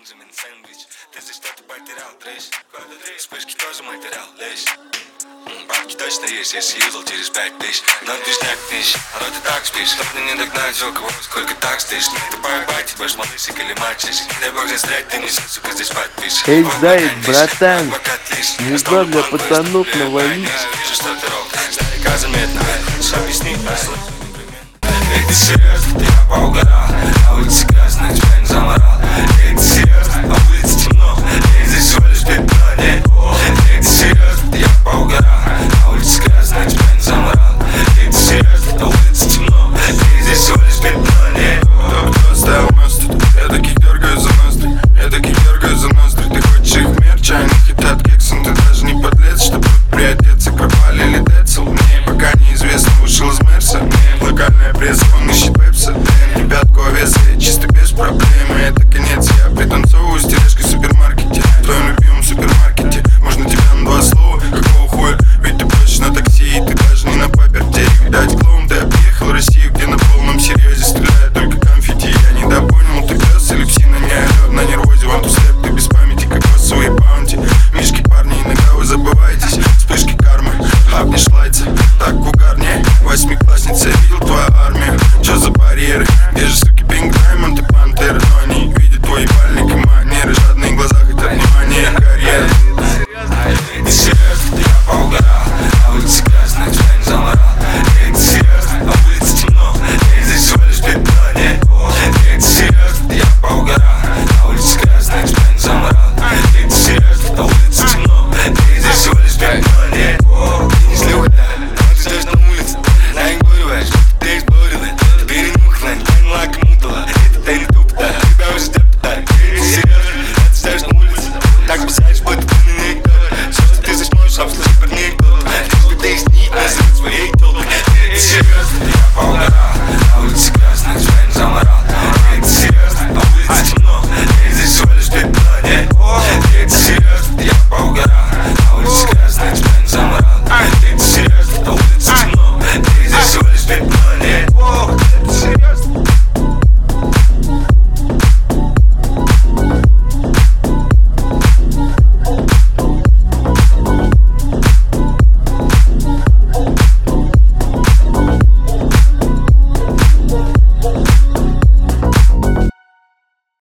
бенджамин сэндвич. Ты за что-то потерял трэш. Вспышки тоже материал, лечь. Бабки точно есть, если юзал через 5000. Но движняк тысяч, а то ты так спишь. Чтоб мне не догнать, у кого сколько так стоишь. Ты поебать, будешь малышик или мальчик. Дай бог застрять, ты не сука, здесь подпишешь. Эй, Заяц, братан, не знаю, для пацанов навалить. Вижу, что ты рок, старика заметно. Что объяснить, эй, ты серьезно, ты я поугадал. А улица грязная, тебя не заморал.